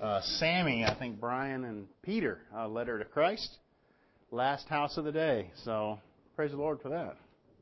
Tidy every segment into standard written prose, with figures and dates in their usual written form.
Sammy, I think Brian and Peter, Letter to Christ, last house of the day. So praise the Lord for that.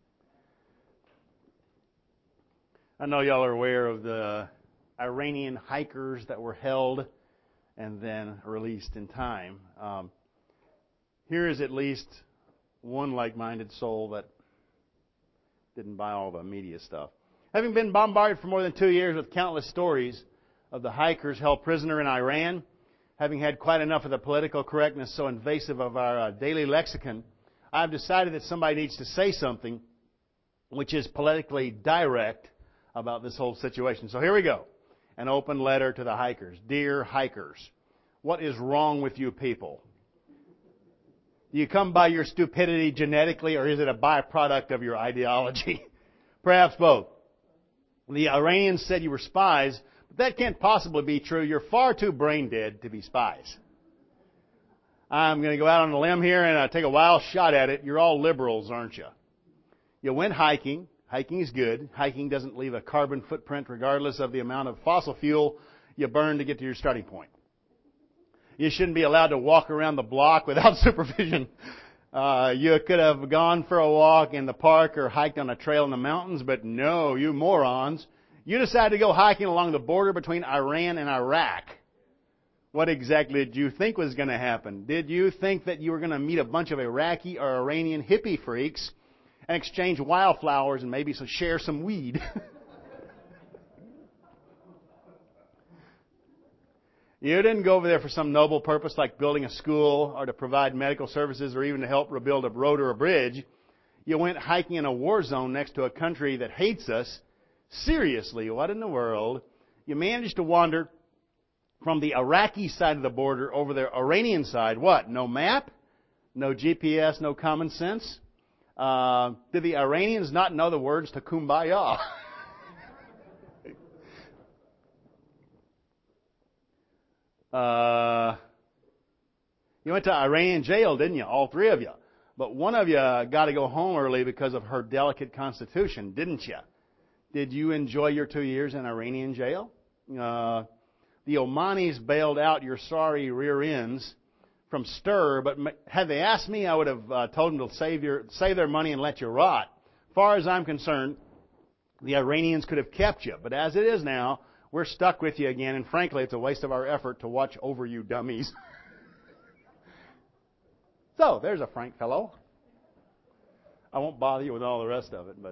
I know y'all are aware of the Iranian hikers that were held and then released in time. Here is at least one like-minded soul that didn't buy all the media stuff. Having been bombarded for more than 2 years with countless stories of the hikers held prisoner in Iran, having had quite enough of the political correctness so invasive of our daily lexicon, I've decided that somebody needs to say something which is politically direct about this whole situation. So here we go. An open letter to the hikers. Dear hikers, what is wrong with you people? Do you come by your stupidity genetically, or is it a byproduct of your ideology? Perhaps both. The Iranians said you were spies, but that can't possibly be true. You're far too brain dead to be spies. I'm going to go out on a limb here and take a wild shot at it. You're all liberals, aren't you? You went hiking. Hiking is good. Hiking doesn't leave a carbon footprint regardless of the amount of fossil fuel you burn to get to your starting point. You shouldn't be allowed to walk around the block without supervision. You could have gone for a walk in the park or hiked on a trail in the mountains, but no, you morons. You decided to go hiking along the border between Iran and Iraq. What exactly did you think was going to happen? Did you think that you were going to meet a bunch of Iraqi or Iranian hippie freaks and exchange wildflowers and maybe share some weed? You didn't go over there for some noble purpose like building a school or to provide medical services or even to help rebuild a road or a bridge. You went hiking in a war zone next to a country that hates us. Seriously, what in the world? You managed to wander from the Iraqi side of the border over the Iranian side. What? No map? No GPS? No common sense? Did the Iranians not know the words to Kumbaya? You went to Iranian jail, didn't you? All three of you. But one of you got to go home early because of her delicate constitution, didn't you? Did you enjoy your 2 years in Iranian jail? The Omanis bailed out your sorry rear ends from stir, but had they asked me, I would have told them to save their money and let you rot. As far as I'm concerned, the Iranians could have kept you. But as it is now, we're stuck with you again, and frankly, it's a waste of our effort to watch over you dummies. So, there's a frank fellow. I won't bother you with all the rest of it, but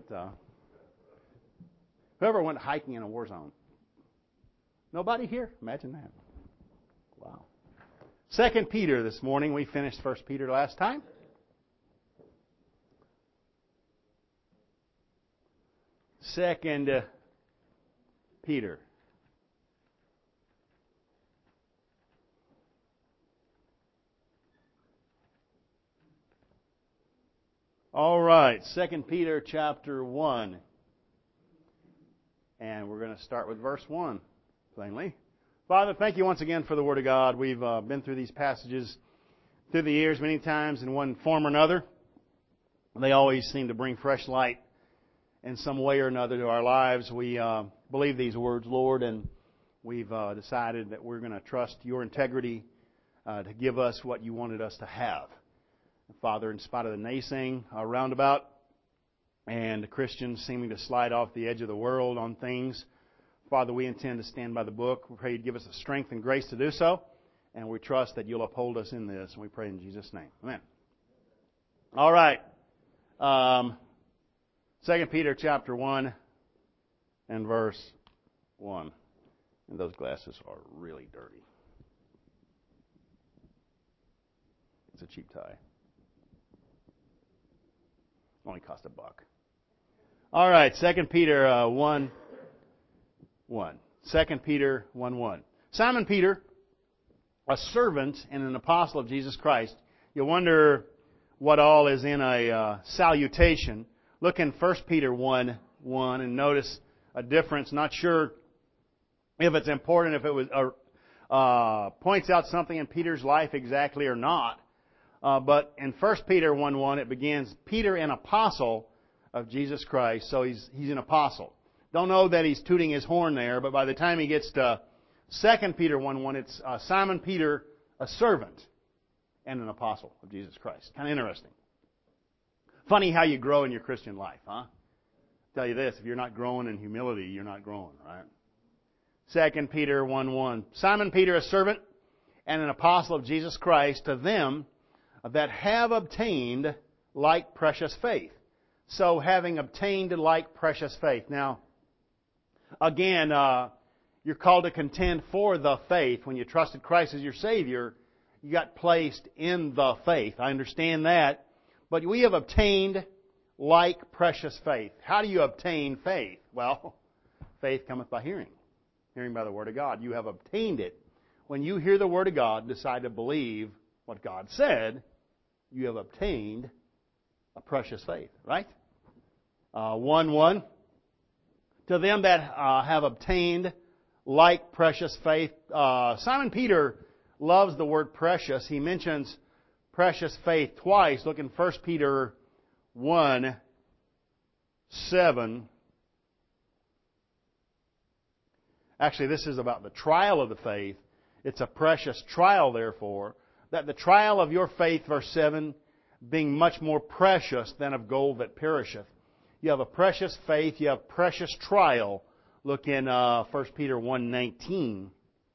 whoever went hiking in a war zone? Nobody here? Imagine that. Wow. 2 Peter this morning. We finished 1 Peter last time. Second Peter. All right, 2 Peter chapter 1. And we're going to start with verse 1, plainly. Father, thank you once again for the Word of God. We've been through these passages through the years many times in one form or another. They always seem to bring fresh light in some way or another to our lives. We believe these words, Lord, and we've decided that we're going to trust your integrity to give us what you wanted us to have. Father, in spite of the naysaying roundabout and Christians seeming to slide off the edge of the world on things, Father, we intend to stand by the book. We pray you'd give us the strength and grace to do so, and we trust that you'll uphold us in this, and we pray in Jesus' name. Amen. All right. 2 Peter chapter 1 and verse 1. And those glasses are really dirty. It's a cheap tie. Only cost $1. All right, 2 Peter 1. 2 Peter 1:1. Simon Peter, a servant and an apostle of Jesus Christ. You wonder what all is in a salutation. Look in 1 Peter 1:1 and notice a difference. Not sure if it's important, if it was points out something in Peter's life exactly or not. But in 1 Peter 1:1 it begins, Peter, an apostle of Jesus Christ. So he's an apostle. Don't know that he's tooting his horn there, but by the time he gets to 2 Peter 1:1, it's Simon Peter, a servant and an apostle of Jesus Christ. Kind of interesting. Funny how you grow in your Christian life, huh? Tell you this, if you're not growing in humility, you're not growing, right? 2 Peter 1:1. Simon Peter, a servant and an apostle of Jesus Christ, to them that have obtained like precious faith. So, having obtained like precious faith. Now, again, you're called to contend for the faith. When you trusted Christ as your Savior, you got placed in the faith. I understand that. But we have obtained like precious faith. How do you obtain faith? Well, faith cometh by hearing. Hearing by the Word of God. You have obtained it. When you hear the Word of God, decide to believe what God said, you have obtained a precious faith, right? 1:1. To them that have obtained like precious faith. Simon Peter loves the word precious. He mentions precious faith twice. Look in 1 Peter 1:7. Actually, this is about the trial of the faith. It's a precious trial, therefore, that the trial of your faith, verse 7, being much more precious than of gold that perisheth. You have a precious faith, you have precious trial. Look in 1 Peter 1:19.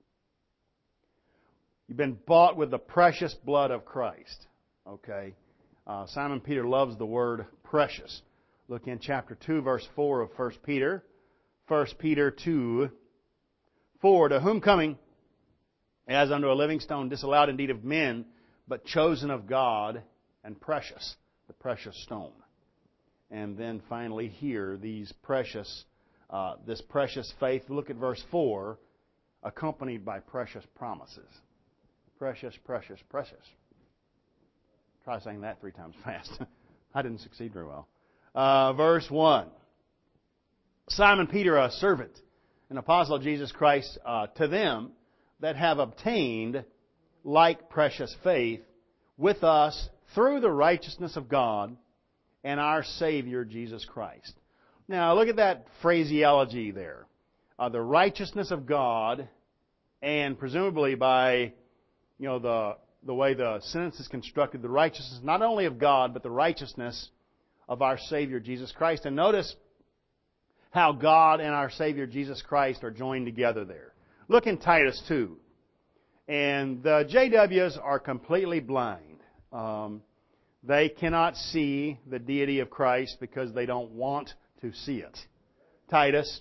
You've been bought with the precious blood of Christ. Okay. Simon Peter loves the word precious. Look in chapter 2, verse 4 of 1 Peter. 1 Peter 2:4. To whom coming, as unto a living stone, disallowed indeed of men, but chosen of God, and precious, the precious stone. And then finally here, this precious faith, look at verse 4, accompanied by precious promises. Precious, precious, precious. Try saying that 3 times fast. I didn't succeed very well. Verse 1. Simon Peter, a servant, an apostle of Jesus Christ, to them that have obtained like precious faith with us through the righteousness of God and our Savior Jesus Christ. Now look at that phraseology there. The righteousness of God, and presumably by the way the sentence is constructed, the righteousness not only of God, but the righteousness of our Savior Jesus Christ. And notice how God and our Savior Jesus Christ are joined together there. Look in Titus 2. And the JWs are completely blind. They cannot see the deity of Christ because they don't want to see it. Titus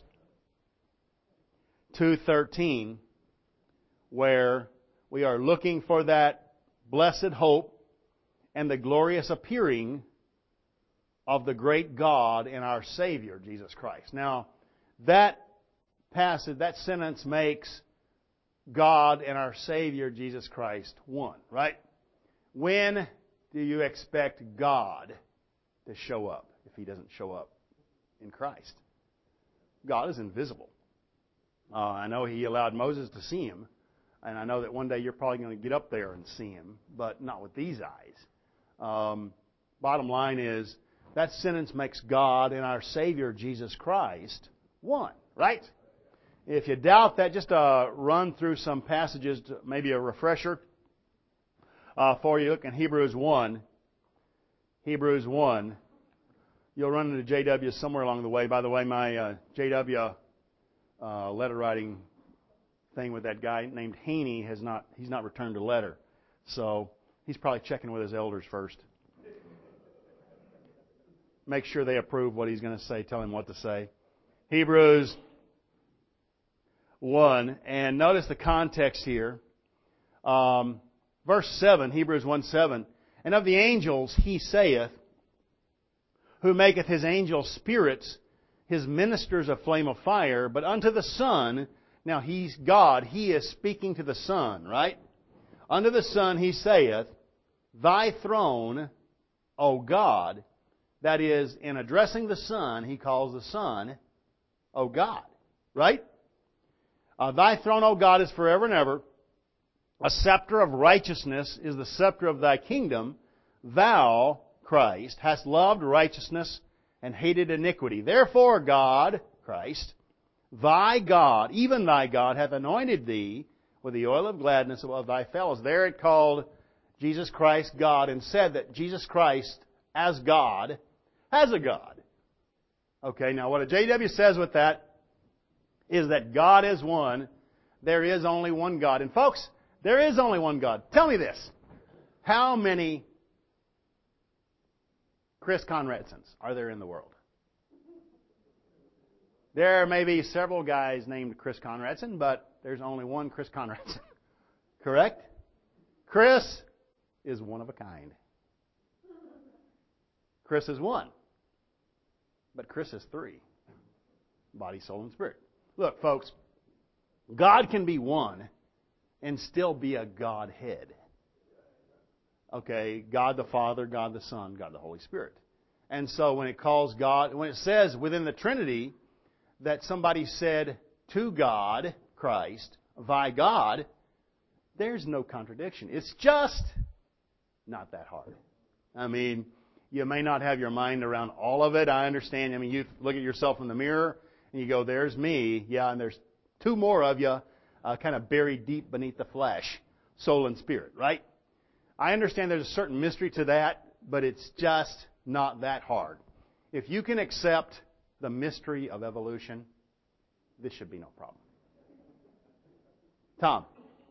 2:13, where we are looking for that blessed hope and the glorious appearing of the great God and our Savior, Jesus Christ. Now, that passage, that sentence makes God and our Savior, Jesus Christ, one, right? When do you expect God to show up if He doesn't show up in Christ? God is invisible. I know He allowed Moses to see Him, and I know that one day you're probably going to get up there and see Him, but not with these eyes. Bottom line is, that sentence makes God and our Savior, Jesus Christ, one, right? If you doubt that, just run through some passages, maybe a refresher for you. Look in Hebrews 1. Hebrews 1. You'll run into JW somewhere along the way. By the way, my JW letter writing thing with that guy named Haney he's not returned a letter. So he's probably checking with his elders first. Make sure they approve what he's going to say. Tell him what to say. Hebrews 1. And notice the context here. Verse 7, Hebrews 1:7. And of the angels he saith, who maketh his angels spirits, his ministers a flame of fire, but unto the Son, now He's God, He is speaking to the Son, right? Unto the Son He saith, Thy throne, O God. That is, in addressing the Son, He calls the Son, O God, right? Thy throne, O God, is forever and ever. A scepter of righteousness is the scepter of Thy kingdom. Thou, Christ, hast loved righteousness and hated iniquity. Therefore, God, Christ, Thy God, even thy God, hath anointed thee with the oil of gladness above thy fellows. There it called Jesus Christ God and said that Jesus Christ, as God, has a God. Okay, now what a JW says with that is that God is one. There is only one God. And folks, there is only one God. Tell me this. How many Chris Conradsons are there in the world? There may be several guys named Chris Conradson, but there's only one Chris Conradson. Correct? Chris is one of a kind. Chris is one. But Chris is three. Body, soul, and spirit. Look, folks, God can be one and still be a Godhead. Okay, God the Father, God the Son, God the Holy Spirit. And so when it calls God, when it says within the Trinity that somebody said to God, Christ, thy God, there's no contradiction. It's just not that hard. I mean, you may not have your mind around all of it. I understand. I mean, you look at yourself in the mirror and you go, there's me. Yeah, and there's two more of you kind of buried deep beneath the flesh, soul and spirit, right? I understand there's a certain mystery to that, but it's just not that hard. If you can accept the mystery of evolution, this should be no problem. Tom?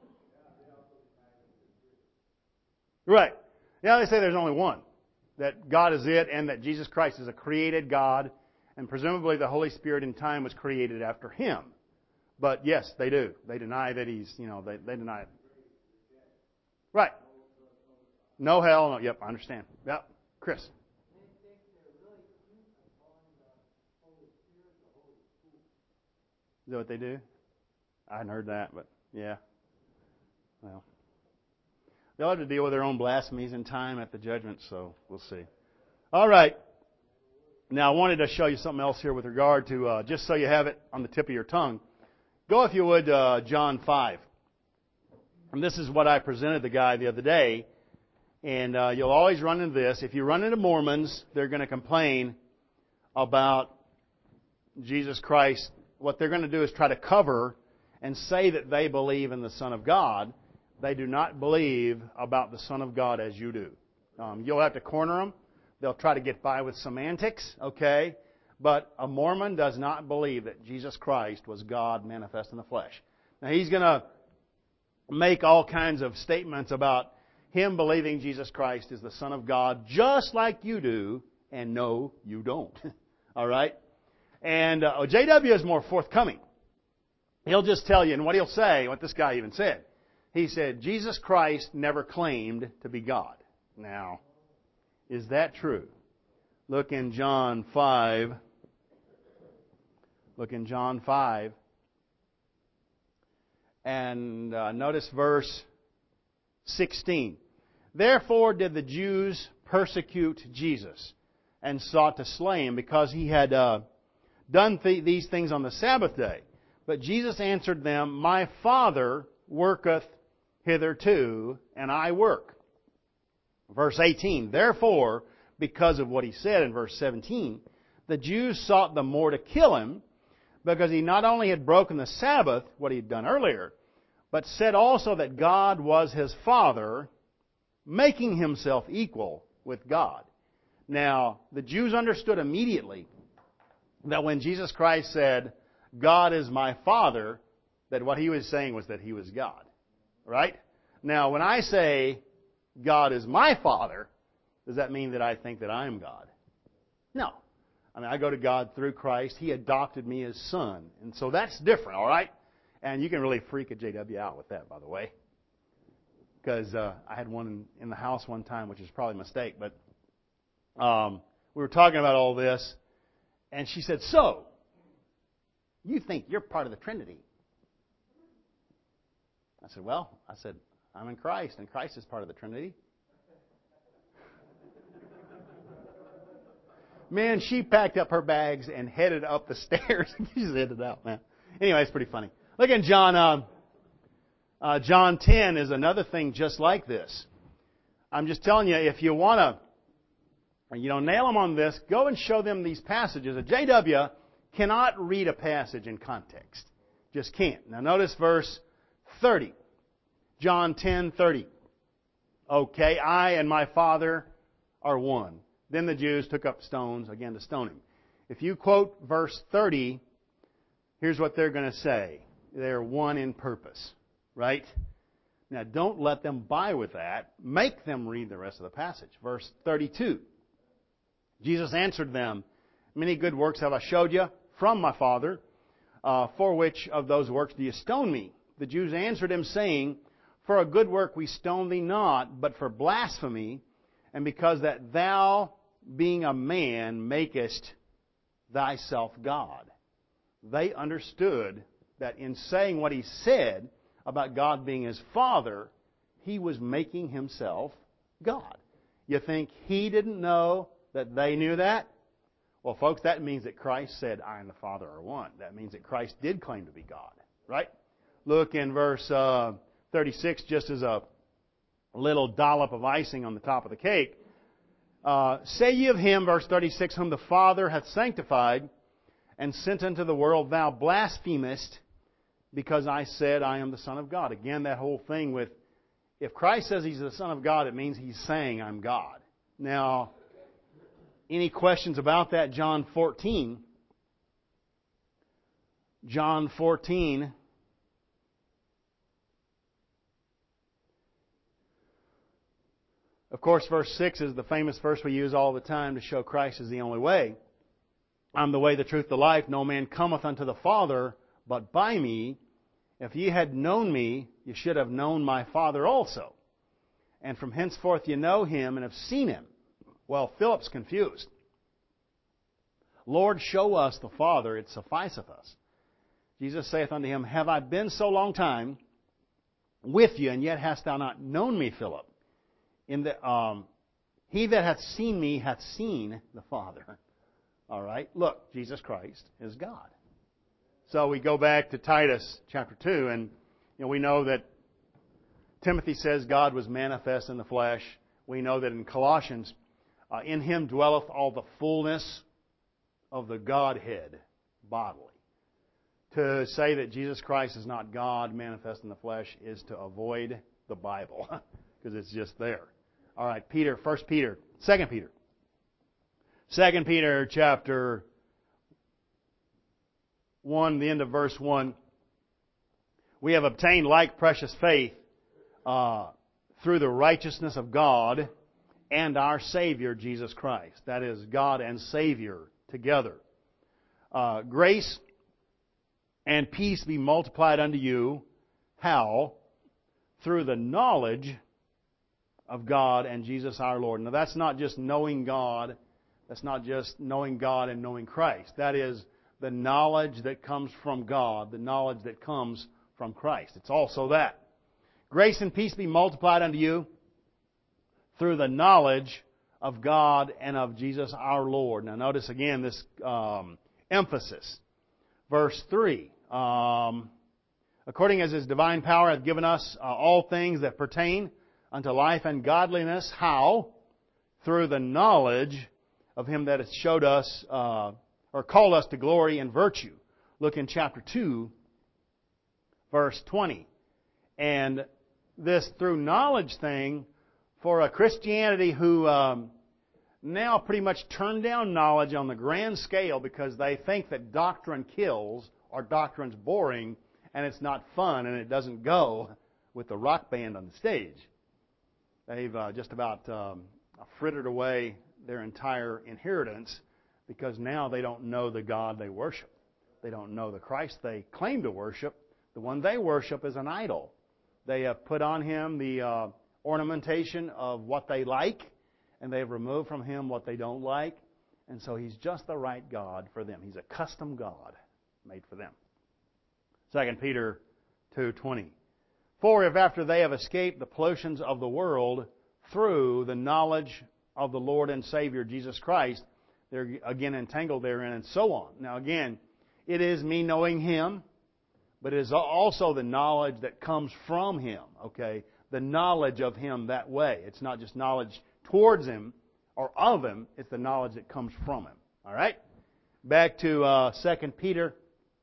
Right. Yeah, they say there's only one. That God is it, and that Jesus Christ is a created God, and presumably the Holy Spirit in time was created after Him. But yes, they do. They deny that He's, they deny it. Right. No hell, no. Yep, I understand. Yep. Chris. Is that what they do? I hadn't heard that, but yeah. Well, they'll have to deal with their own blasphemies in time at the judgment, so we'll see. All right. Now, I wanted to show you something else here with regard to, just so you have it on the tip of your tongue. Go, if you would, John 5. And this is what I presented the guy the other day. And you'll always run into this. If you run into Mormons, they're going to complain about Jesus Christ. What they're going to do is try to cover and say that they believe in the Son of God. They do not believe about the Son of God as you do. You'll have to corner them. They'll try to get by with semantics, okay? But a Mormon does not believe that Jesus Christ was God manifest in the flesh. Now, he's going to make all kinds of statements about him believing Jesus Christ is the Son of God, just like you do, and no, you don't. All right? And J.W. is more forthcoming. He'll just tell you, and what he'll say, what this guy even said, he said, Jesus Christ never claimed to be God. Now, is that true? Look in John 5. Look in John 5. And notice verse 16. Therefore did the Jews persecute Jesus and sought to slay him because he had done these things on the Sabbath day. But Jesus answered them, My Father worketh hitherto, and I work. Verse 18. Therefore, because of what he said in verse 17, the Jews sought the more to kill him, because he not only had broken the Sabbath, what he had done earlier, but said also that God was his Father, making himself equal with God. Now, the Jews understood immediately that when Jesus Christ said, God is my Father, that what he was saying was that he was God. Right? Now, when I say God is my Father, does that mean that I think that I am God? No. I mean, I go to God through Christ. He adopted me as son. And so that's different, all right? And you can really freak a JW out with that, by the way. Because I had one in the house one time, which is probably a mistake. But we were talking about all this. And she said, so, you think you're part of the Trinity? I said, I'm in Christ, and Christ is part of the Trinity. Man, she packed up her bags and headed up the stairs. She's headed out, man. Anyway, it's pretty funny. Look in John 10 is another thing just like this. I'm just telling you, if you want to, nail them on this, go and show them these passages. A JW cannot read a passage in context. Just can't. Now notice verse 30. John 10:30. Okay, I and my Father are one. Then the Jews took up stones again to stone him. If you quote verse 30, here's what they're going to say. They're one in purpose. Right? Now don't let them buy with that. Make them read the rest of the passage. Verse 32. Jesus answered them, many good works have I showed you from my Father. For which of those works do you stone me? The Jews answered him, saying, for a good work we stone thee not, but for blasphemy, and because that thou, being a man, makest thyself God. They understood that in saying what he said about God being his Father, he was making himself God. You think he didn't know that they knew that? Well, folks, that means that Christ said, I and the Father are one. That means that Christ did claim to be God. Right? Look in verse 36, just as a little dollop of icing on the top of the cake. Say ye of him, verse 36, whom the Father hath sanctified and sent into the world, thou blasphemest, because I said I am the Son of God. Again, that whole thing with, if Christ says he's the Son of God, it means he's saying I'm God. Now, any questions about that? John 14. John 14. Of course, verse 6 is the famous verse we use all the time to show Christ is the only way. I'm the way, the truth, the life. No man cometh unto the Father but by me. If ye had known me, ye should have known my Father also. And from henceforth ye know him and have seen him. Well, Philip's confused. Lord, show us the Father, it sufficeth us. Jesus saith unto him, have I been so long time with you, and yet hast thou not known me, Philip? He that hath seen me hath seen the Father. All right? Look, Jesus Christ is God. So we go back to Titus chapter 2, and we know that Timothy says God was manifest in the flesh. We know that in Colossians, in him dwelleth all the fullness of the Godhead bodily. To say that Jesus Christ is not God manifest in the flesh is to avoid the Bible, because it's just there. All right, 2 Peter. 2 Peter chapter 1, the end of verse 1. We have obtained like precious faith through the righteousness of God and our Savior, Jesus Christ. That is, God and Savior together. Grace and peace be multiplied unto you. How? Through the knowledge of God and Jesus our Lord. Now that's not just knowing God. That's not just knowing God and knowing Christ. That is the knowledge that comes from God, the knowledge that comes from Christ. It's also that. Grace and peace be multiplied unto you through the knowledge of God and of Jesus our Lord. Now notice again this emphasis. Verse 3. According as His divine power hath given us all things that pertain unto life and godliness. How? Through the knowledge of Him that hath showed us, or called us to glory and virtue. Look in chapter 2, verse 20. And this through knowledge thing, for a Christianity who now pretty much turned down knowledge on the grand scale because they think that doctrine kills or doctrine's boring and it's not fun and it doesn't go with the rock band on the stage. They've just about frittered away their entire inheritance because now they don't know the God they worship. They don't know the Christ they claim to worship. The one they worship is an idol. They have put on Him the ornamentation of what they like, and they have removed from Him what they don't like. And so He's just the right God for them. He's a custom God made for them. 2 Peter 2:20. For if after they have escaped the pollutions of the world through the knowledge of the Lord and Savior Jesus Christ, they're again entangled therein, and so on. Now again, it is me knowing Him, but it is also the knowledge that comes from Him, okay? The knowledge of Him that way. It's not just knowledge towards Him or of Him, it's the knowledge that comes from Him. All right? Back to 2 Peter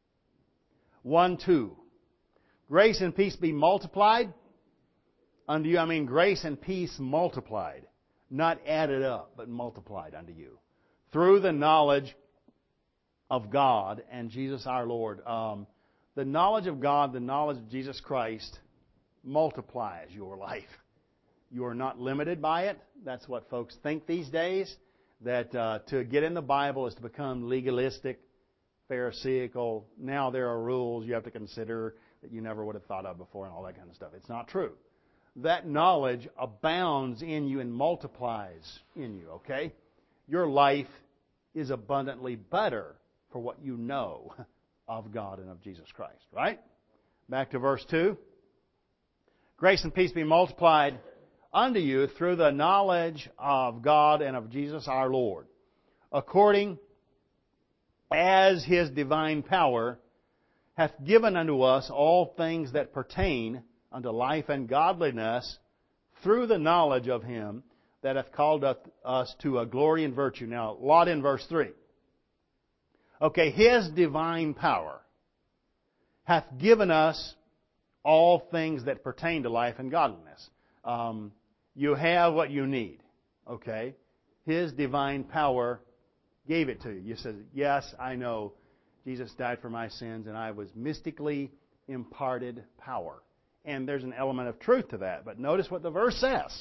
1:2. Grace and peace be multiplied unto you. I mean, grace and peace multiplied. Not added up, but multiplied unto you. Through the knowledge of God and Jesus our Lord. The knowledge of God, the knowledge of Jesus Christ multiplies your life. You are not limited by it. That's what folks think these days. That to get in the Bible is to become legalistic, pharisaical. Now there are rules you have to consider that you never would have thought of before and all that kind of stuff. It's not true. That knowledge abounds in you and multiplies in you, okay? Your life is abundantly better for what you know of God and of Jesus Christ, right? Back to verse 2. Grace and peace be multiplied unto you through the knowledge of God and of Jesus our Lord, according as His divine power hath given unto us all things that pertain unto life and godliness through the knowledge of Him that hath called us to a glory and virtue. Now, a lot in verse 3. Okay, His divine power hath given us all things that pertain to life and godliness. You have what you need. Okay? His divine power gave it to you. You said, yes, I know Jesus died for my sins and I was mystically imparted power. And there's an element of truth to that. But notice what the verse says.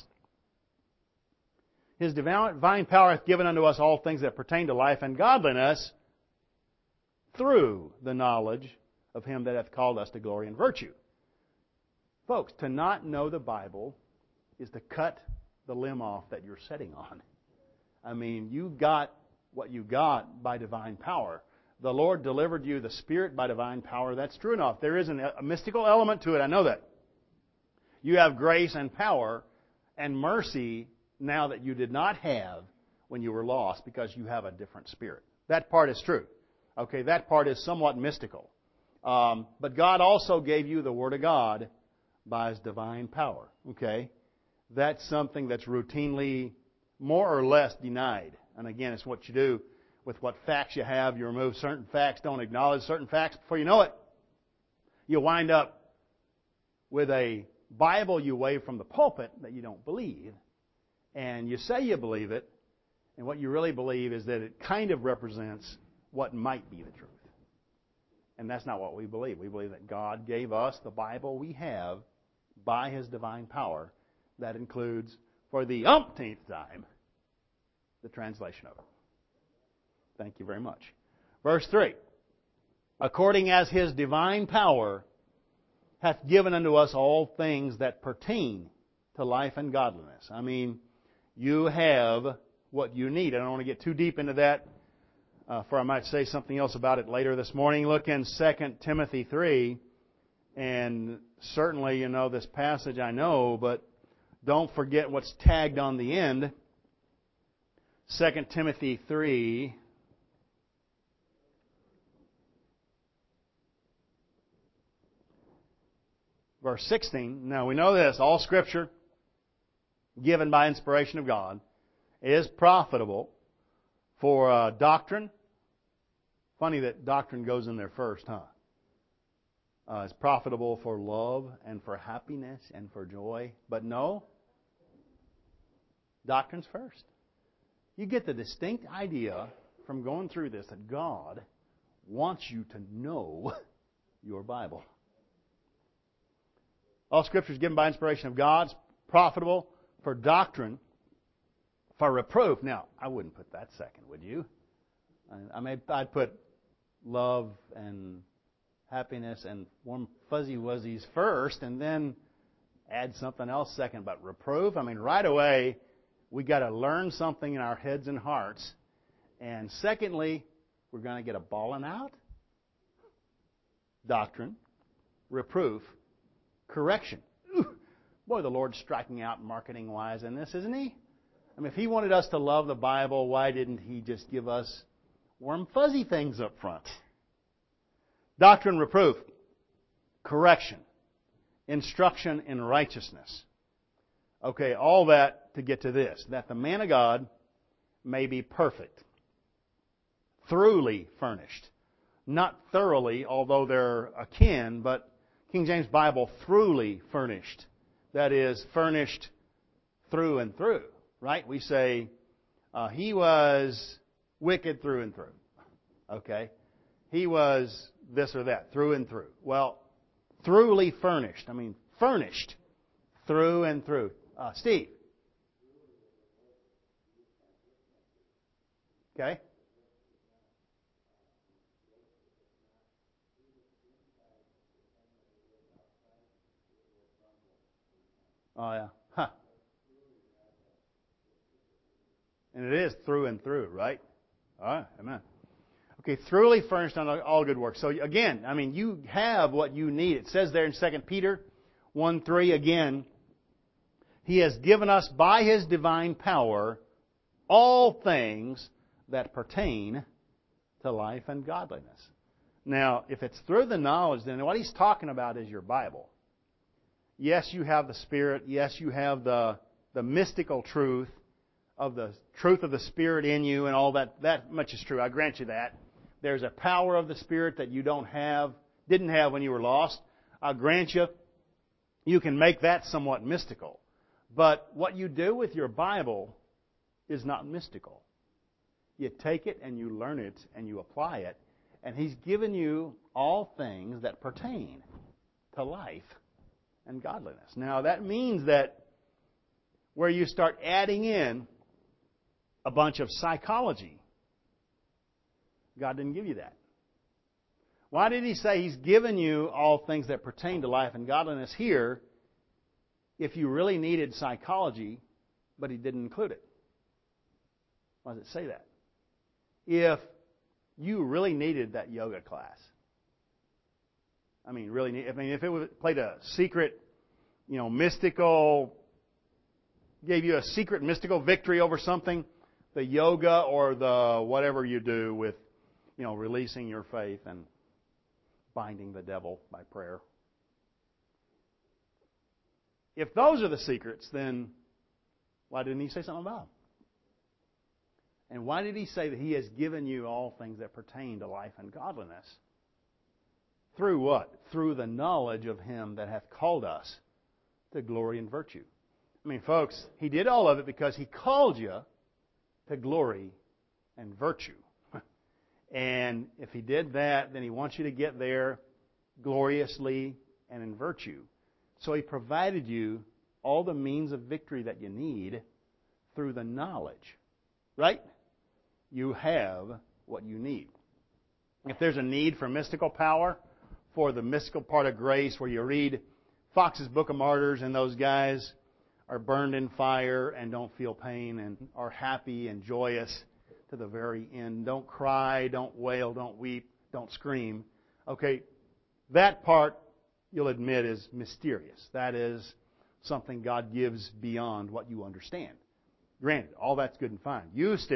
His divine power hath given unto us all things that pertain to life and godliness through the knowledge of Him that hath called us to glory and virtue. Folks, to not know the Bible is to cut the limb off that you're sitting on. I mean, you got what you got by divine power. The Lord delivered you the Spirit by divine power. That's true enough. There is a mystical element to it. I know that. You have grace and power and mercy now that you did not have when you were lost because you have a different spirit. That part is true. Okay, that part is somewhat mystical. But God also gave you the Word of God by His divine power. Okay? That's something that's routinely more or less denied. And again, it's what you do with what facts you have. You remove certain facts, don't acknowledge certain facts. Before you know it, you'll wind up with a Bible you wave from the pulpit that you don't believe. And you say you believe it, and what you really believe is that it kind of represents what might be the truth. And that's not what we believe. We believe that God gave us the Bible we have by His divine power. That includes, for the umpteenth time, the translation of it. Thank you very much. Verse 3. According as His divine power hath given unto us all things that pertain to life and godliness. I mean, you have what you need. I don't want to get too deep into that, for I might say something else about it later this morning. Look in 2 Timothy 3, and certainly you know this passage, I know, but don't forget what's tagged on the end. 2 Timothy 3, verse 16. Now we know this, all Scripture given by inspiration of God is profitable for doctrine. Funny that doctrine goes in there first, huh? It's profitable for love and for happiness and for joy. But no, doctrine's first. You get the distinct idea from going through this that God wants you to know your Bible. All Scripture is given by inspiration of God. It's profitable for doctrine, for reproof. Now, I wouldn't put that second, would you? I'd put love and happiness and warm fuzzy wuzzies first, and then add something else second. But reproof, I mean, right away, we got to learn something in our heads and hearts. And secondly, we're going to get a bawling out. Doctrine, reproof, correction. Ooh, boy, the Lord's striking out marketing-wise in this, isn't He? I mean, if He wanted us to love the Bible, why didn't He just give us warm, fuzzy things up front? Doctrine, reproof, correction, instruction in righteousness. Okay, all that to get to this, that the man of God may be perfect, Throughly furnished. Not thoroughly, although they're akin, but King James Bible, throughly furnished. That is, furnished through and through. Right? We say, he was wicked through and through. Okay? He was this or that, through and through. Well, throughly furnished. I mean, furnished through and through. Steve. Okay? Oh, yeah. Huh. And it is through and through, right? All right. Amen. Okay, thoroughly furnished on all good works. So again, I mean, you have what you need. It says there in 2 Peter 1:3 again, He has given us by His divine power all things that pertain to life and godliness. Now, if it's through the knowledge, then what he's talking about is your Bible. Yes, you have the Spirit. Yes, you have the mystical truth of the Spirit in you and all that. That much is true. I grant you that. There's a power of the Spirit that you didn't have when you were lost. I'll grant you, you can make that somewhat mystical. But what you do with your Bible is not mystical. You take it and you learn it and you apply it. And He's given you all things that pertain to life and godliness. Now, that means that where you start adding in a bunch of psychology, God didn't give you that. Why did He say He's given you all things that pertain to life and godliness here if you really needed psychology, but He didn't include it? Why does it say that? If you really needed that yoga class, if it played a secret, mystical, gave you a secret mystical victory over something, the yoga or the whatever you do with, releasing your faith and binding the devil by prayer. If those are the secrets, then why didn't He say something about them? And why did He say that He has given you all things that pertain to life and godliness? Through what? Through the knowledge of Him that hath called us to glory and virtue. I mean, folks, He did all of it because He called you to glory and virtue. And if He did that, then He wants you to get there gloriously and in virtue. So He provided you all the means of victory that you need through the knowledge. Right? You have what you need. If there's a need for mystical power, for the mystical part of grace, where you read Fox's Book of Martyrs and those guys are burned in fire and don't feel pain and are happy and joyous to the very end. Don't cry, don't wail, don't weep, don't scream. Okay, that part, you'll admit, is mysterious. That is something God gives beyond what you understand. Granted, all that's good and fine.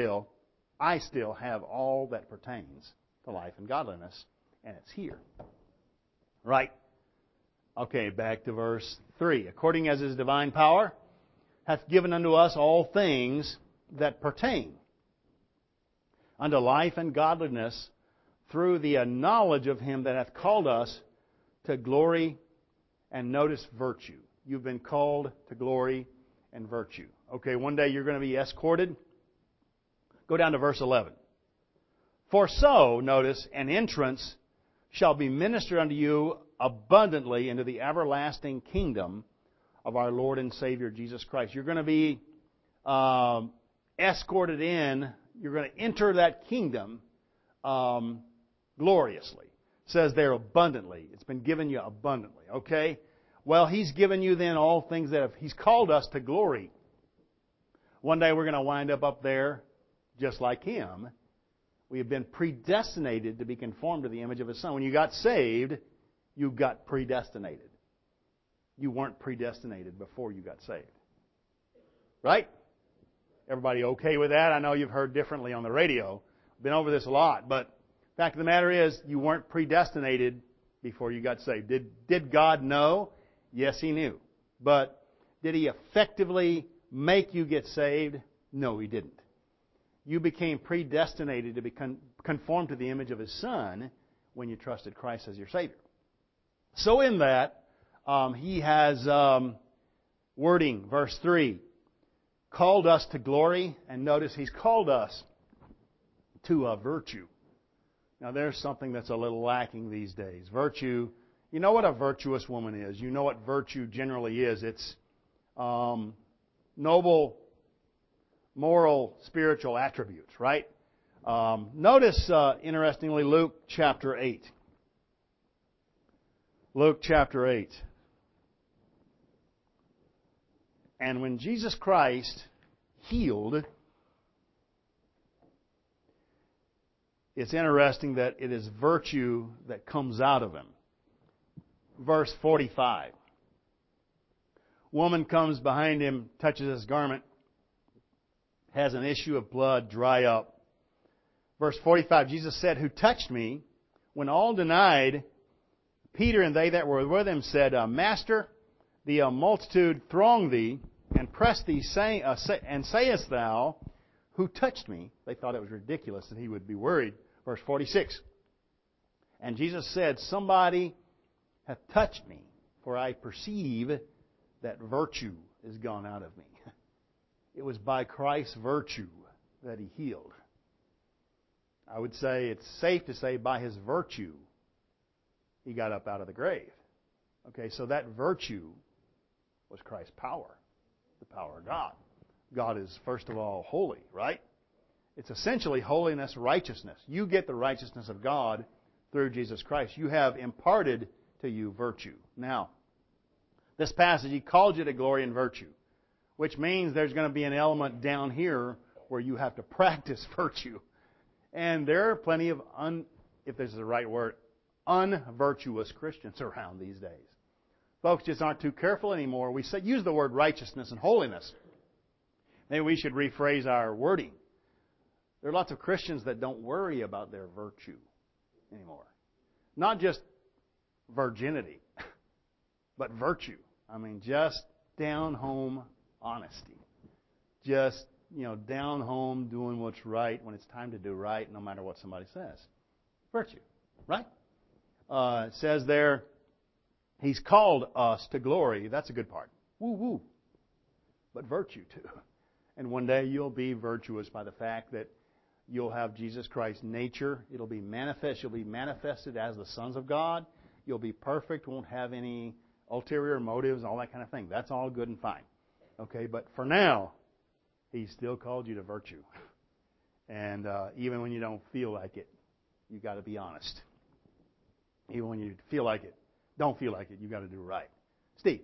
I still have all that pertains to life and godliness, and it's here. Right? Okay, back to verse 3. According as His divine power hath given unto us all things that pertain unto life and godliness through the knowledge of Him that hath called us to glory and, notice, virtue. You've been called to glory and virtue. Okay, one day you're going to be escorted. Go down to verse 11. For so, notice, an entrance shall be ministered unto you abundantly into the everlasting kingdom of our Lord and Savior Jesus Christ. You're going to be escorted in. You're going to enter that kingdom gloriously. It says there abundantly. It's been given you abundantly. Okay? Well, He's given you then all things that He's called us to glory. One day we're going to wind up there just like Him. We have been predestinated to be conformed to the image of His Son. When you got saved, you got predestinated. You weren't predestinated before you got saved. Right? Everybody okay with that? I know you've heard differently on the radio. Been over this a lot. But the fact of the matter is, you weren't predestinated before you got saved. Did God know? Yes, He knew. But did He effectively make you get saved? No, He didn't. You became predestinated to be conformed to the image of His Son when you trusted Christ as your Savior. So in that, He has wording, verse 3, called us to glory, and notice He's called us to a virtue. Now there's something that's a little lacking these days. Virtue, you know what a virtuous woman is. You know what virtue generally is. It's noble, moral, spiritual attributes, right? Notice, interestingly, Luke chapter 8. Luke chapter 8. And when Jesus Christ healed, it's interesting that it is virtue that comes out of Him. Verse 45. Woman comes behind Him, touches His garment, has an issue of blood dry up. Verse 45, Jesus said, "Who touched me?" When all denied, Peter and they that were with him said, "Master, the multitude throng thee and press thee, and sayest thou, who touched me?" They thought it was ridiculous that He would be worried. Verse 46, and Jesus said, "Somebody hath touched me, for I perceive that virtue is gone out of me." It was by Christ's virtue that He healed. I would say it's safe to say by His virtue He got up out of the grave. Okay, so that virtue was Christ's power, the power of God. God is, first of all, holy, right? It's essentially holiness, righteousness. You get the righteousness of God through Jesus Christ. You have imparted to you virtue. Now, this passage, He called you to glory and virtue, which means there's going to be an element down here where you have to practice virtue. And there are plenty of, if this is the right word, unvirtuous Christians around these days. Folks just aren't too careful anymore. We use the word righteousness and holiness. Maybe we should rephrase our wording. There are lots of Christians that don't worry about their virtue anymore. Not just virginity, but virtue. I mean, just down-home honesty. Just, down home doing what's right when it's time to do right, no matter what somebody says. Virtue, right? It says there, He's called us to glory. That's a good part. Woo-woo. But virtue, too. And one day you'll be virtuous by the fact that you'll have Jesus Christ's nature. It'll be manifest. You'll be manifested as the sons of God. You'll be perfect, won't have any ulterior motives, all that kind of thing. That's all good and fine. Okay, but for now, He's still called you to virtue. And even when you don't feel like it, you've got to be honest. Even when you don't feel like it, you've got to do right. Steve.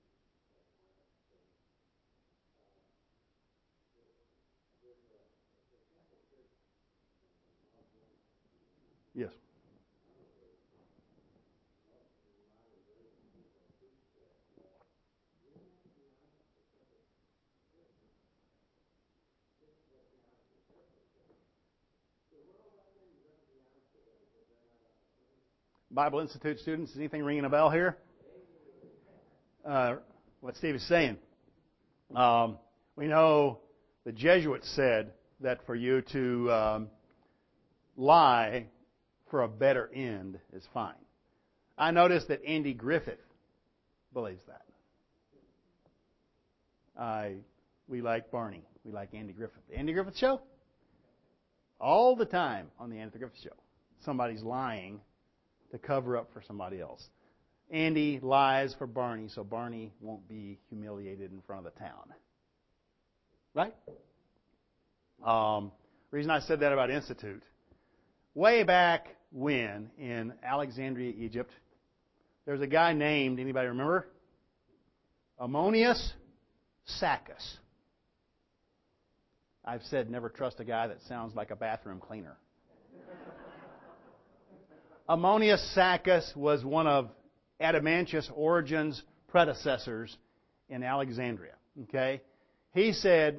Yes. Bible Institute students, is anything ringing a bell here? What Steve is saying. We know the Jesuits said that for you to lie for a better end is fine. I noticed that Andy Griffith believes that. We like Barney. We like Andy Griffith. The Andy Griffith Show? All the time on the Andy Griffith Show. Somebody's lying to cover up for somebody else. Andy lies for Barney so Barney won't be humiliated in front of the town. Right? Reason I said that about Institute. Way back when in Alexandria, Egypt, there's a guy named, anybody remember? Ammonius Saccas. I've said never trust a guy that sounds like a bathroom cleaner. Ammonius Saccas was one of Adamantius Origen's predecessors in Alexandria. Okay? He said,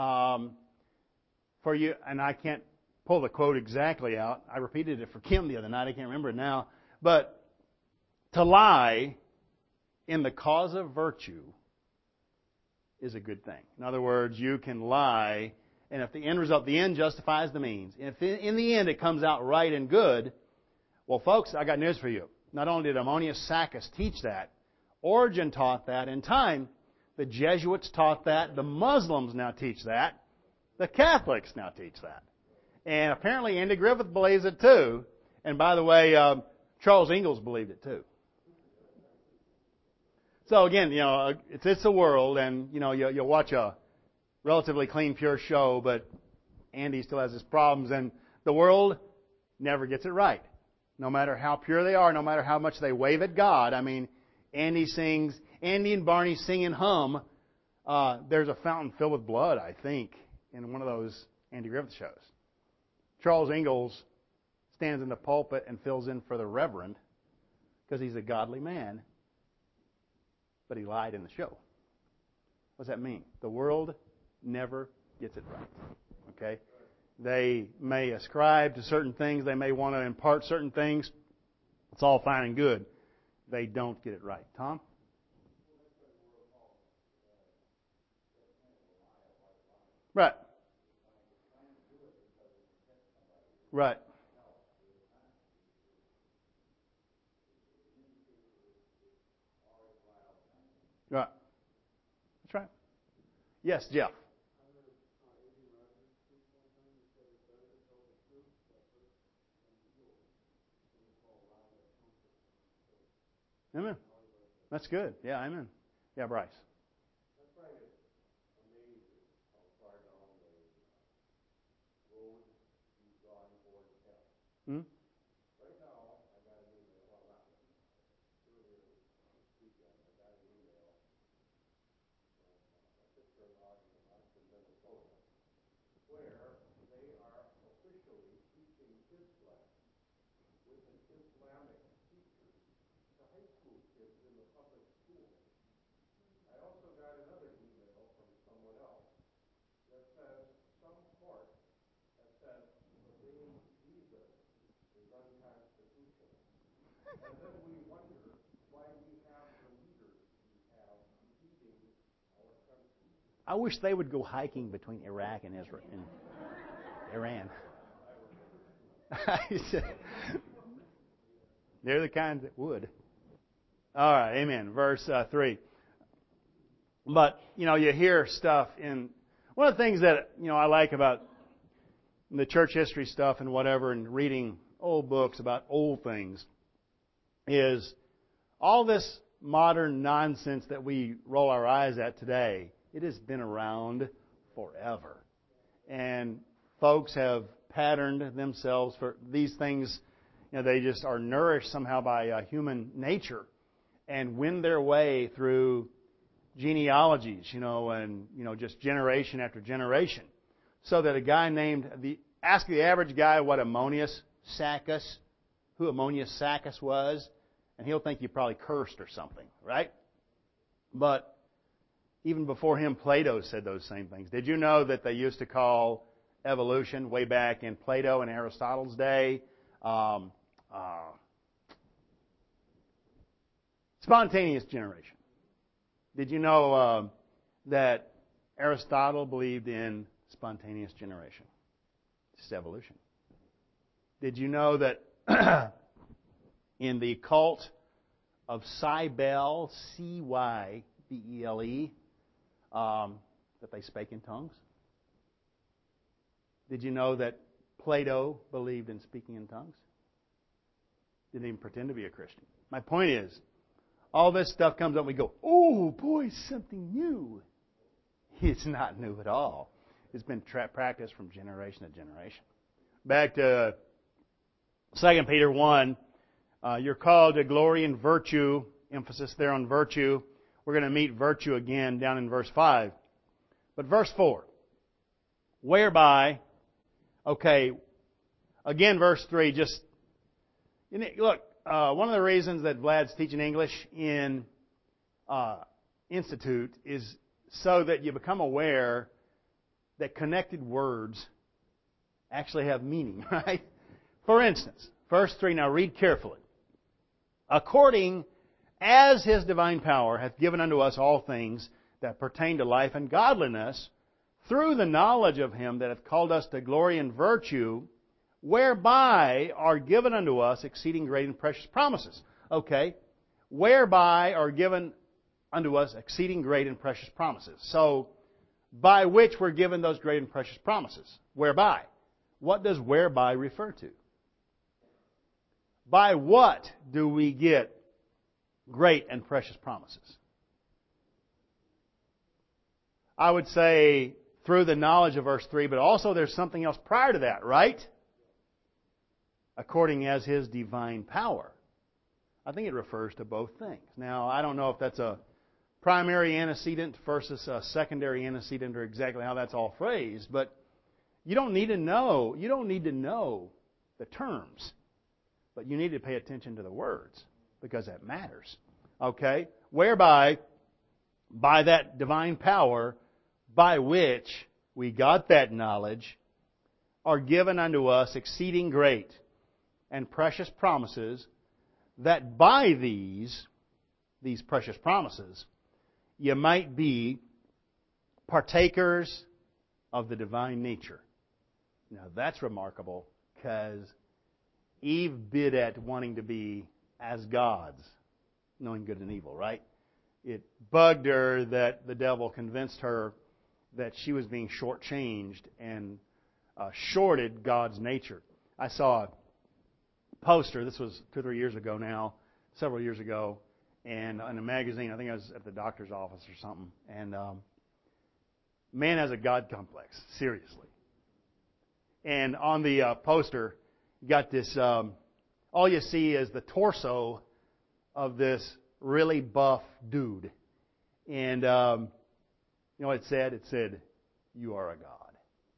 for you, and I can't pull the quote exactly out. I repeated it for Kim the other night. I can't remember it now. But to lie in the cause of virtue is a good thing. In other words, you can lie And if the end result, the end justifies the means. If in the end it comes out right and good, well, folks, I got news for you. Not only did Ammonius Saccas teach that, Origen taught that. In time, the Jesuits taught that. The Muslims now teach that. The Catholics now teach that. And apparently Andy Griffith believes it too. And by the way, Charles Ingalls believed it too. So again, it's a world, and you'll watch a relatively clean, pure show, but Andy still has his problems, and the world never gets it right. No matter how pure they are, no matter how much they wave at God. I mean, Andy and Barney sing and hum. There's a fountain filled with blood, I think, in one of those Andy Griffith shows. Charles Ingalls stands in the pulpit and fills in for the Reverend because he's a godly man, but he lied in the show. What does that mean? The world never gets it right. Okay? They may ascribe to certain things. They may want to impart certain things. It's all fine and good. They don't get it right. Tom? Right. Right. Right. That's right. Yes, Jeff. Amen. That's good. Yeah, amen. Yeah, Bryce. Hmm? I wish they would go hiking between Iraq and Israel and Iran. They're the kinds that would. All right, amen. Verse 3. But, you hear stuff in... One of the things that, I like about the church history stuff and whatever, and reading old books about old things, is all this modern nonsense that we roll our eyes at today, it has been around forever. And folks have patterned themselves for these things. They just are nourished somehow by human nature and win their way through genealogies, and just generation after generation. So that a guy ask the average guy what who Ammonius Saccas was, and he'll think you probably cursed or something, right? But even before him, Plato said those same things. Did you know that they used to call evolution way back in Plato and Aristotle's day spontaneous generation? Did you know that Aristotle believed in spontaneous generation? It's evolution. Did you know that in the cult of Cybele, Cybele, that they spake in tongues? Did you know that Plato believed in speaking in tongues? Didn't even pretend to be a Christian. My point is, all this stuff comes up and we go, oh boy, something new. It's not new at all. It's been practiced from generation to generation. Back to 2 Peter 1, you're called to glory and virtue, emphasis there on virtue. We're going to meet virtue again down in verse 5. But verse 4, whereby, again verse 3, look, one of the reasons that Vlad's teaching English in Institute is so that you become aware that connected words actually have meaning, right? For instance, verse 3, now read carefully. According as His divine power hath given unto us all things that pertain to life and godliness, through the knowledge of Him that hath called us to glory and virtue, whereby are given unto us exceeding great and precious promises. Okay, whereby are given unto us exceeding great and precious promises. So, by which we're given those great and precious promises. Whereby? What does whereby refer to? By what do we get great and precious promises? I would say through the knowledge of verse 3, but also there's something else prior to that, right? According as His divine power. I think it refers to both things. Now, I don't know if that's a primary antecedent versus a secondary antecedent or exactly how that's all phrased, but you don't need to know the terms, but you need to pay attention to the words because that matters. Okay? Whereby, by that divine power, by which we got that knowledge, are given unto us exceeding great and precious promises, that by these precious promises, you might be partakers of the divine nature. Now that's remarkable because Eve bid at wanting to be as gods, knowing good and evil, right? It bugged her that the devil convinced her that she was being shortchanged and shorted God's nature. I saw a poster, this was 2 or 3 years ago now, several years ago, and in a magazine, I think I was at the doctor's office or something, and man has a God complex, seriously. And on the poster, you got this, all you see is the torso of this really buff dude. And you know what it said? It said, "You are a God."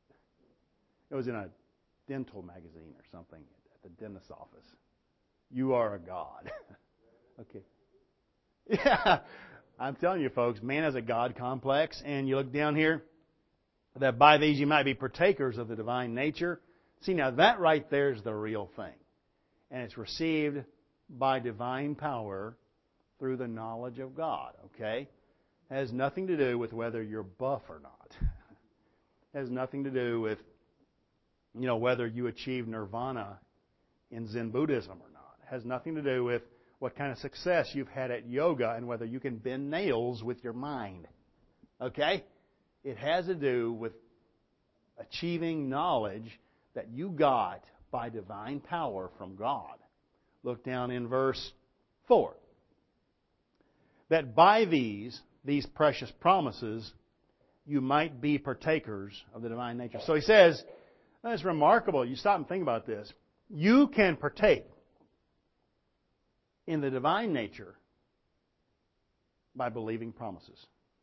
It was in a dental magazine or something at the dentist's office. You are a God. Okay. Yeah, I'm telling you, folks, man has a God complex, and you look down here, that by these you might be partakers of the divine nature. See, now that right there is the real thing. And it's received by divine power through the knowledge of God, okay? It has nothing to do with whether you're buff or not. It has nothing to do with, whether you achieve nirvana in Zen Buddhism or not. It has nothing to do with what kind of success you've had at yoga and whether you can bend nails with your mind. Okay? It has to do with achieving knowledge that you got by divine power from God. Look down in verse 4. That by these precious promises, you might be partakers of the divine nature. So he says, that's remarkable. You stop and think about this. You can partake in the divine nature by believing promises.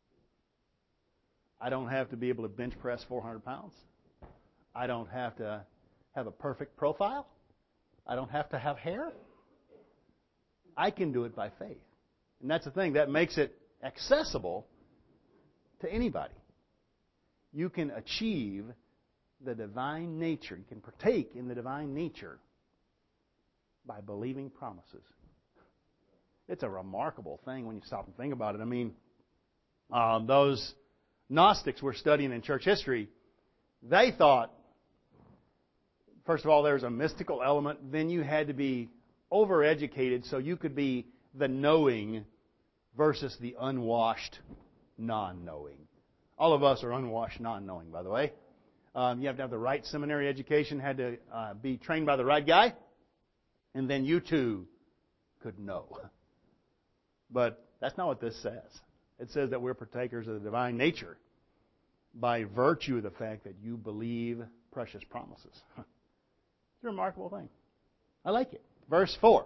I don't have to be able to bench press 400 pounds. I don't have to have a perfect profile. I don't have to have hair. I can do it by faith. And that's the thing. That makes it accessible to anybody. You can achieve the divine nature. You can partake in the divine nature by believing promises. It's a remarkable thing when you stop and think about it. I mean, those Gnostics we're studying in church history, they thought, first of all, there's a mystical element. Then you had to be overeducated so you could be the knowing versus the unwashed non-knowing. All of us are unwashed non-knowing, by the way. You have to have the right seminary education, had to be trained by the right guy, and then you too could know. But that's not what this says. It says that we're partakers of the divine nature by virtue of the fact that you believe precious promises. It's a remarkable thing. I like it. Verse 4.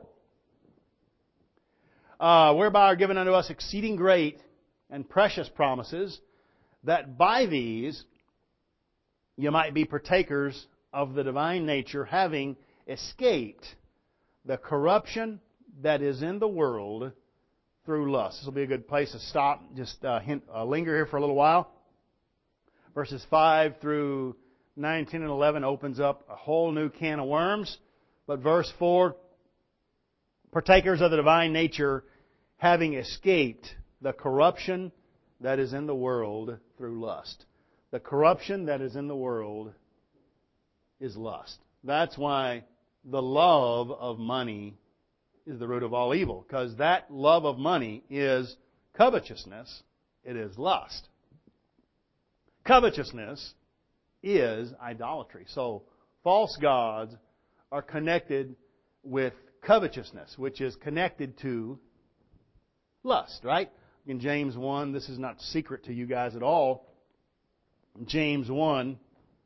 Whereby are given unto us exceeding great and precious promises, that by these you might be partakers of the divine nature, having escaped the corruption that is in the world through lust. This will be a good place to stop. Just linger here for a little while. Verses 5 through 9, 10, and 11 opens up a whole new can of worms. But verse 4, partakers of the divine nature, having escaped the corruption that is in the world through lust. The corruption that is in the world is lust. That's why the love of money is the root of all evil, because that love of money is covetousness. It is lust. Covetousness is idolatry. So false gods are connected with covetousness, which is connected to lust, right? In James 1, this is not secret to you guys at all. James 1.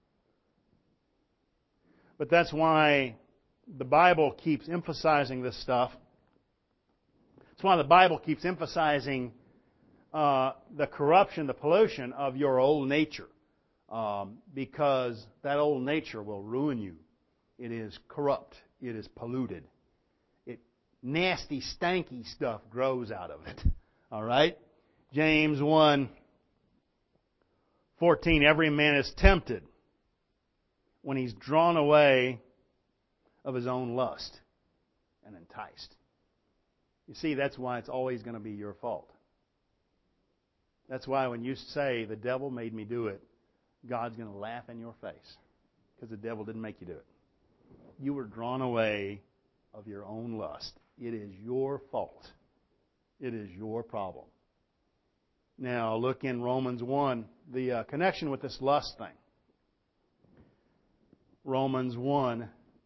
But that's why the Bible keeps emphasizing this stuff. That's why the Bible keeps emphasizing the corruption, the pollution of your old nature. Because that old nature will ruin you. It is corrupt. It is polluted. Nasty, stanky stuff grows out of it. All right? James 1:14, every man is tempted when he's drawn away of his own lust and enticed. You see, that's why it's always going to be your fault. That's why when you say, the devil made me do it, God's going to laugh in your face because the devil didn't make you do it. You were drawn away of your own lust. It is your fault. It is your problem. Now, look in Romans 1, the connection with this lust thing. Romans 1.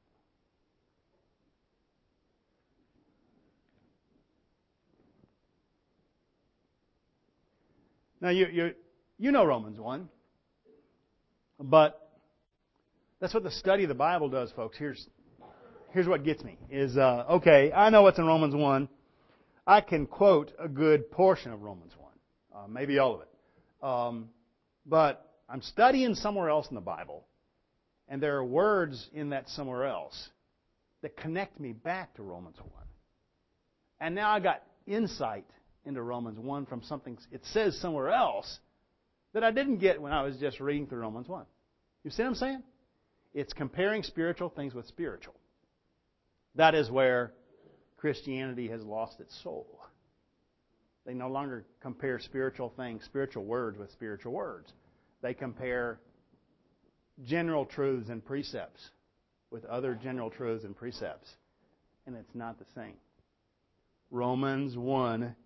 Now, you know Romans 1. But that's what the study of the Bible does, folks. Here's what gets me. Okay, I know what's in Romans 1. I can quote a good portion of Romans 1. Maybe all of it. But I'm studying somewhere else in the Bible. And there are words in that somewhere else that connect me back to Romans 1. And now I got insight into Romans 1 from something it says somewhere else that I didn't get when I was just reading through Romans 1. You see what I'm saying? It's comparing spiritual things with spiritual. That is where Christianity has lost its soul. They no longer compare spiritual things, spiritual words with spiritual words. They compare general truths and precepts with other general truths and precepts. And it's not the same. Romans 1,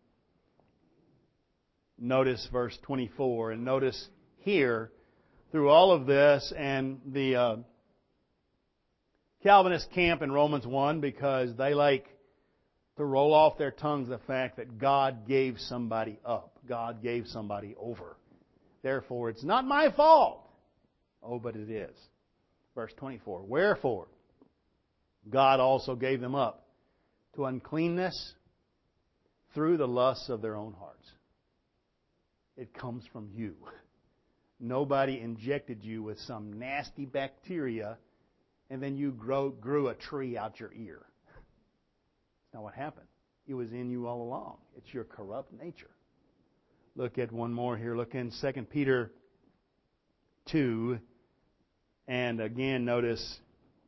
notice verse 24, and notice here, through all of this and the Calvinist camp in Romans 1, because they like to roll off their tongues the fact that God gave somebody up. God gave somebody over. Therefore, it's not my fault. Oh, but it is. Verse 24. Wherefore, God also gave them up to uncleanness through the lusts of their own hearts. It comes from you. Nobody injected you with some nasty bacteria and then you grew a tree out your ear. That's not what happened. It was in you all along. It's your corrupt nature. Look at one more here. Look in 2 Peter 2. And again, notice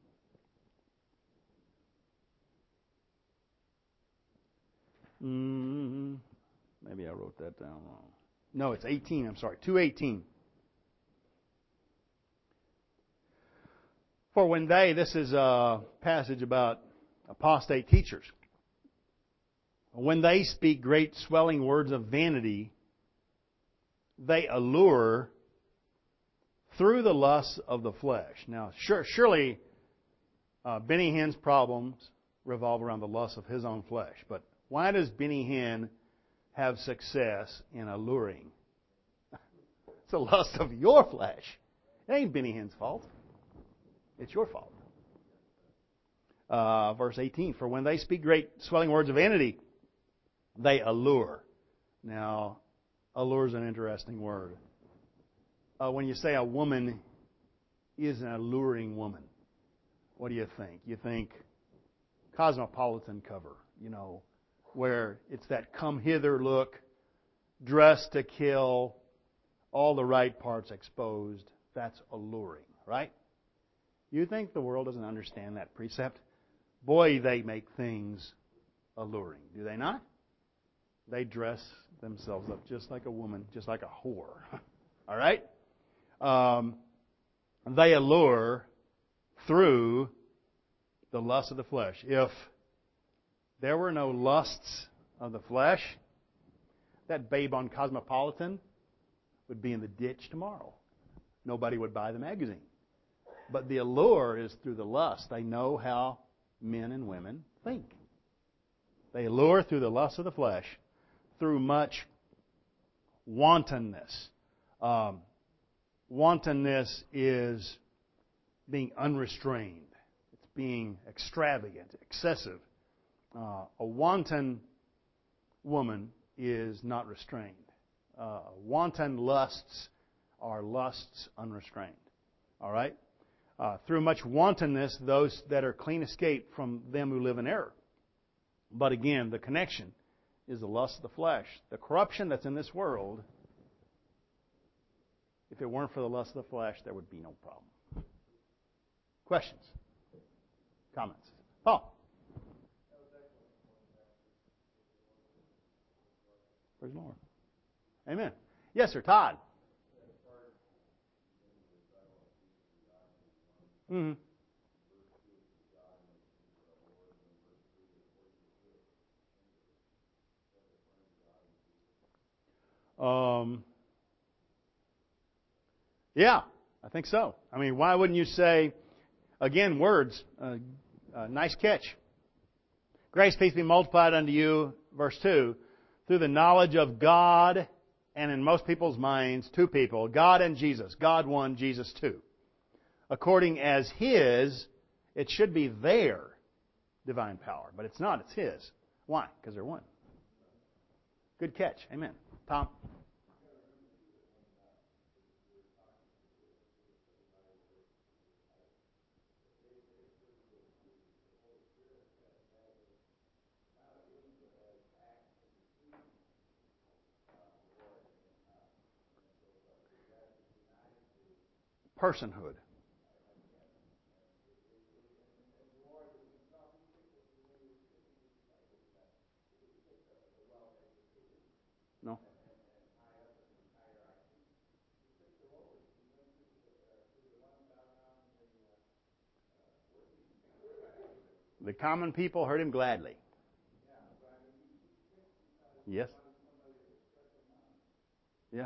maybe I wrote that down wrong. No, it's 18. I'm sorry. 2:18. For when this is a passage about apostate teachers. When they speak great swelling words of vanity, they allure through the lusts of the flesh. Now, surely Benny Hinn's problems revolve around the lusts of his own flesh. But why does Benny Hinn have success in alluring? It's the lust of your flesh. It ain't Benny Hinn's fault. It's your fault. Verse 18, for when they speak great swelling words of vanity, they allure. Now, allure is an interesting word. When you say a woman is an alluring woman, what do you think? You think Cosmopolitan cover, where it's that come hither look, dressed to kill, all the right parts exposed. That's alluring, right? You think the world doesn't understand that precept? Boy, they make things alluring, do they not? They dress themselves up just like a woman, just like a whore. All right? They allure through the lust of the flesh. If there were no lusts of the flesh, that babe on Cosmopolitan would be in the ditch tomorrow. Nobody would buy the magazine. But the allure is through the lust. They know how men and women think. They allure through the lust of the flesh, through much wantonness. Wantonness is being unrestrained. It's being extravagant, excessive. A wanton woman is not restrained. Wanton lusts are lusts unrestrained. All right? Through much wantonness, those that are clean escape from them who live in error. But again, the connection is the lust of the flesh. The corruption that's in this world, if it weren't for the lust of the flesh, there would be no problem. Questions? Comments? Paul? Praise the Lord. Amen. Yes, sir. Todd? Mm-hmm. Yeah, I think so. I mean, why wouldn't you say, again, words, nice catch. Grace, peace be multiplied unto you, verse 2, through the knowledge of God, and in most people's minds, two people, God and Jesus. God one, Jesus two. According as His, it should be their divine power, but it's not, it's His. Why? Because they're one. Good catch. Amen. Tom? Personhood. No? The common people heard Him gladly. Yes? Yeah.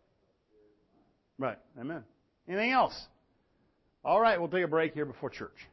Right. Amen. Anything else? All right, we'll take a break here before church.